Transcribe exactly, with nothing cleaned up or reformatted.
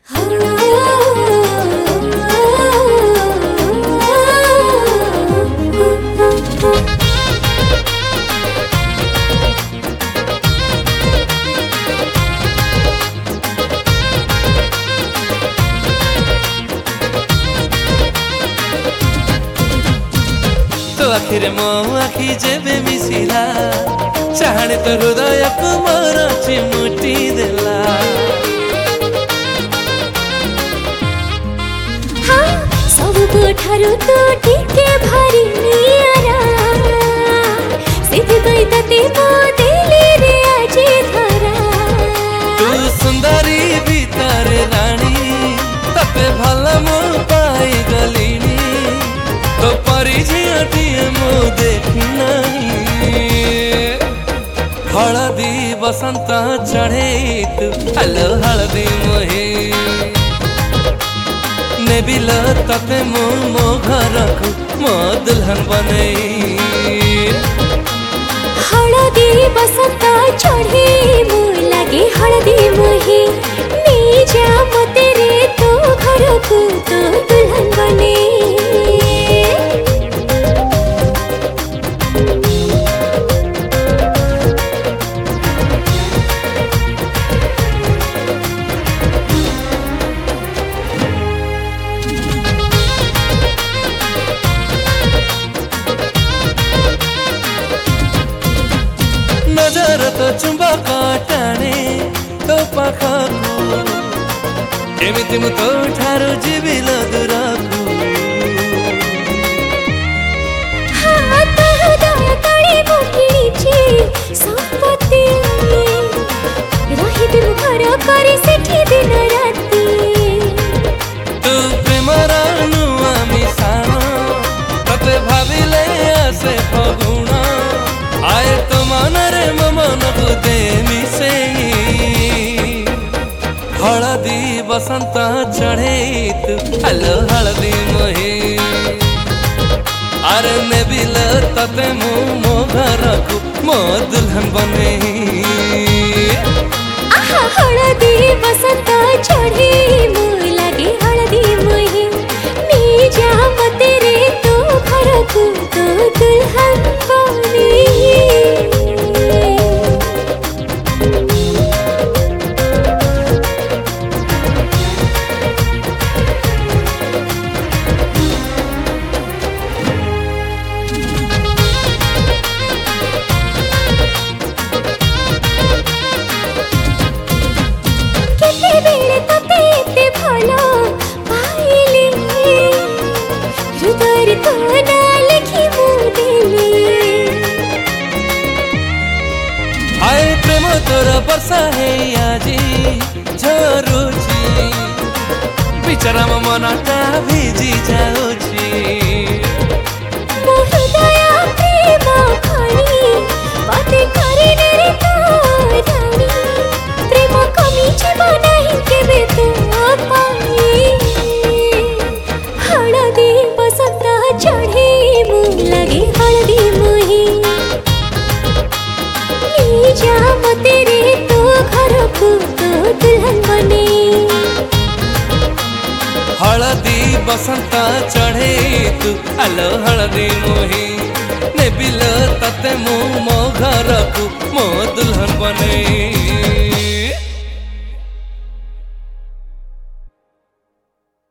तो आखिर मो आखि जेबे मिसिला चाहने तो हृदय को मोर चिमुटी देला। हाँ सब ठारू तो टिके भारी नियारा सिद्धि गई तते मो दिली रे आजे धरा। तू सुंदरी भीतर रानी तते भल मो पाई गलिनी तो परिझियाटिए मो देखी नहीं। हलदी बसंत चढ़े तू हेलो हलदी मोहे नेबिल तते मो मो घर को मो दुल्हन बने। हलदी बसंत चढ़े मो लगे हलदी मोहे नी जा मते रे तो घर को तो दुल्हन बने। नजर तो चुंबक टाणे तो पाखकु एमिति मु तो ठारू जीविल दूरकु। हाँ तो हृदय तले मो किणिछि संपत्ति रहिबे मो घर करे सेठी दिन राति। तू प्रेमर नुआ मिशाण तते भाविले आसे फगुण आए तो मनरे मो मन को दे मिसेई। हलदी बसंत चढ़े तू हेलो हलदी मोहे अरे नेबिल तते मो मो घर को मो दुल्हन बने। आहा हलदी बसंत चढ़े मो लगे हलदी मोहे नी जा मते रे तो घर को तो दुल्हन बने। आए प्रेम तोर वर्षा है आजी झरुची बिचारा मो मनटा भिजी जाउची। मो हृदय प्रेम खणी बाते करिने रे तो रानी प्रेम कमी जीव नहीं केबे तो पाई। हलदी बसंत चढ़े मो लगे हलदी मोहे नी जा मते रे तो घर को तो दुल्हन बने। हलदी बसंत चढ़े तू हेलो हलदी मोहे नेबिल तते मो मो घर को मो दुल्हन बने।